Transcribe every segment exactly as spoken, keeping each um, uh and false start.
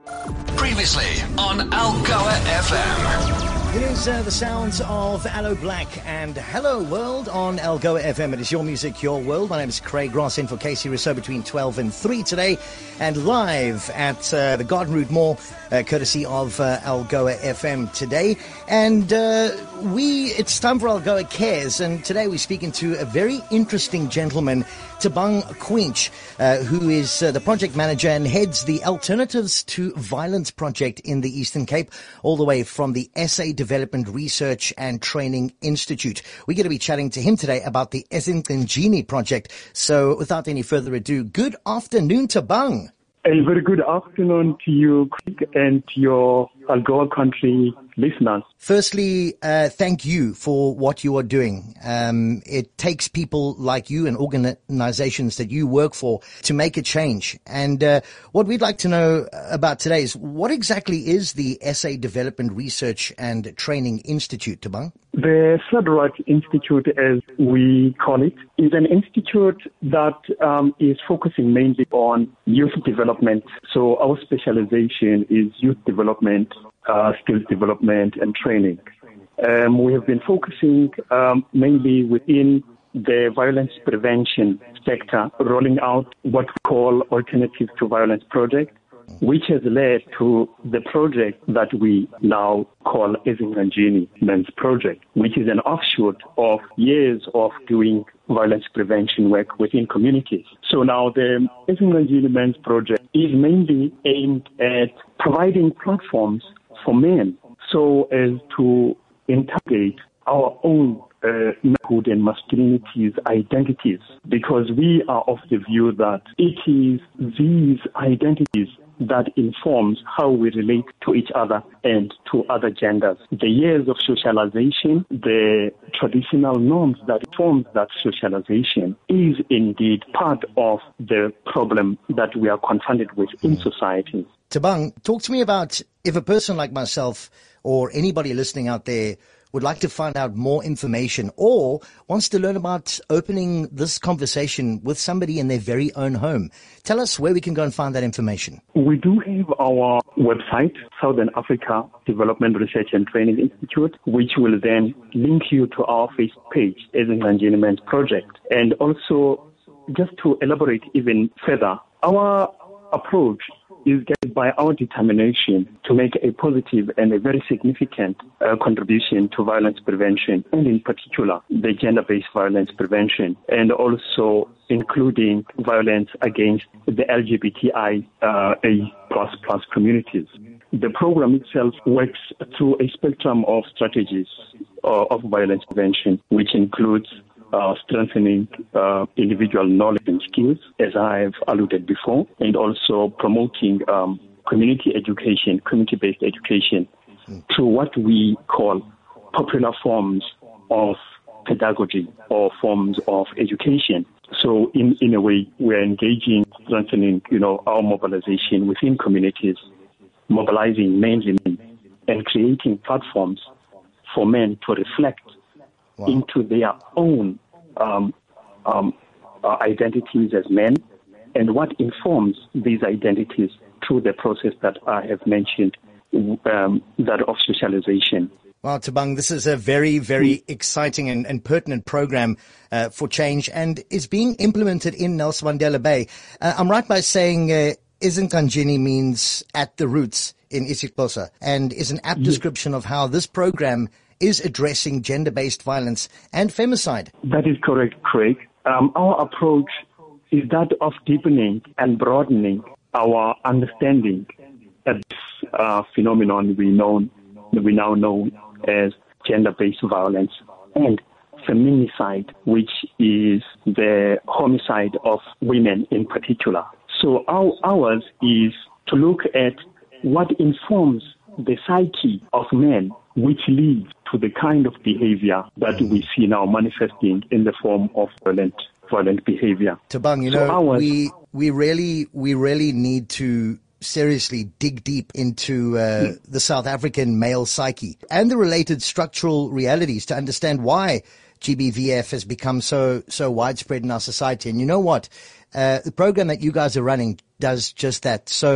Previously on Algoa F M. It is uh, the sounds of Aloe Black and Hello World on Algoa F M. It is your music, your world. My name is Craig Ross, in for Casey Rousseau between twelve and three today, and live at uh, the Garden Route Mall, uh, courtesy of uh, Algoa F M today. And uh, we, it's time for Algoa Cares, and today we're speaking to a very interesting gentleman, Thabang Quench, uh, who is uh, the project manager and heads the Alternatives to Violence project in the Eastern Cape, all the way from the S A Development Research and Training Institute. We're going to be chatting to him today about the Ezinqanjini project. So without any further ado, good afternoon, Thabang. A very good afternoon to you, Craig, and to your Algoa Country listeners. Firstly, uh, thank you for what you are doing. Um, it takes people like you and organizations that you work for to make a change. And uh, what we'd like to know about today is, what exactly is the S A Development Research and Training Institute, Thabang? The Floodright Institute, as we call it, is an institute that um, is focusing mainly on youth development. So our specialization is youth development, uh, skills development, and training. Um, we have been focusing um, mainly within the violence prevention sector, rolling out what we call Alternatives to Violence project, which has led to the project that we now call Ezinqanjini Men's Project, which is an offshoot of years of doing violence prevention work within communities. So now the Ezinqanjini Men's Project is mainly aimed at providing platforms for men so as to integrate our own uh, manhood and masculinities identities, because we are of the view that it is these identities that informs how we relate to each other and to other genders. The years of socialization, the traditional norms that form that socialization is indeed part of the problem that we are confronted with in society. Thabang, talk to me about, if a person like myself or anybody listening out there would like to find out more information or wants to learn about opening this conversation with somebody in their very own home. Tell us where we can go and find that information. We do have our website, Southern Africa Development Research and Training Institute, which will then link you to our Facebook page, Ezinqanjini Men's Project. And also, just to elaborate even further, our approach is guided by our determination to make a positive and a very significant uh, contribution to violence prevention, and in particular, the gender-based violence prevention, and also including violence against the L G B T I uh, A plus plus communities. The program itself works through a spectrum of strategies uh, of violence prevention, which includes Uh, strengthening uh, individual knowledge and skills, as I've alluded before, and also promoting um, community education, community-based education, mm. through what we call popular forms of pedagogy or forms of education. So in, in a way, we're engaging, strengthening, you know, our mobilization within communities, mobilizing mainly men, and creating platforms for men to reflect Wow. into their own um, um, uh, identities as men, and what informs these identities through the process that I have mentioned, um, that of socialization. Wow, Thabang, this is a very, very exciting and, and pertinent program uh, for change, and is being implemented in Nelson Mandela Bay. Uh, I'm right by saying uh, Ezinqanjini means at the roots in isiXhosa, and is an apt yes. description of how this program is addressing gender-based violence and femicide. That is correct, Craig. Um, our approach is that of deepening and broadening our understanding of this uh, phenomenon we know, we now know as gender-based violence, and feminicide, which is the homicide of women in particular. So our, ours is to look at what informs the psyche of men, which leads to the kind of behavior that we see now manifesting in the form of violent, violent behavior. Thabang, you so know, ours, we we really we really need to seriously dig deep into uh, the South African male psyche and the related structural realities to understand why G B V F has become so so widespread in our society. And you know what? Uh, the program that you guys are running does just that. So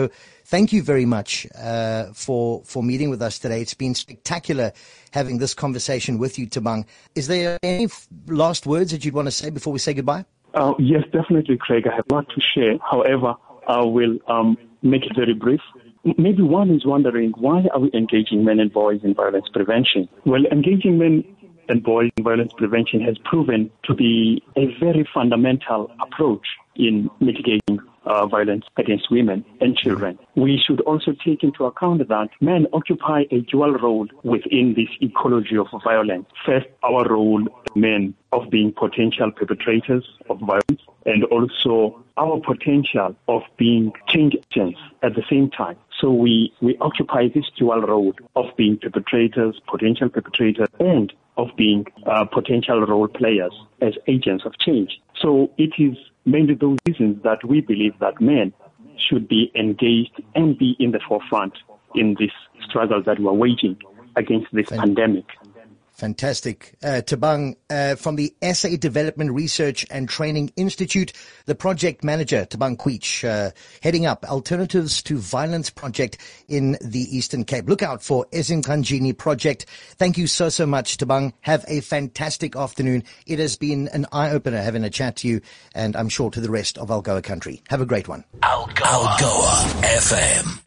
thank you very much uh, for for meeting with us today. It's been spectacular having this conversation with you, Thabang. Is there any f- last words that you'd want to say before we say goodbye? Uh, yes, definitely, Craig. I have a lot to share. However, I will um, make it very brief. Maybe one is wondering, why are we engaging men and boys in violence prevention? Well, engaging men and boys in violence prevention has proven to be a very fundamental approach in mitigating uh, violence against women and children. We should also take into account that men occupy a dual role within this ecology of violence. First, our role, men, of being potential perpetrators of violence, and also our potential of being change agents at the same time. So we, we occupy this dual role of being perpetrators, potential perpetrators, and of being uh, potential role players as agents of change. So it is mainly those reasons that we believe that men should be engaged and be in the forefront in this struggle that we're waging against this Thank pandemic. Fantastic. Uh, Thabang, uh, from the S A Development Research and Training Institute, the project manager, Thabang Queech, uh, heading up Alternatives to Violence Project in the Eastern Cape. Look out for Ezinkanjini Project. Thank you so, so much, Thabang. Have a fantastic afternoon. It has been an eye-opener having a chat to you, and I'm sure to the rest of Algoa country. Have a great one. Algoa, Algoa F M.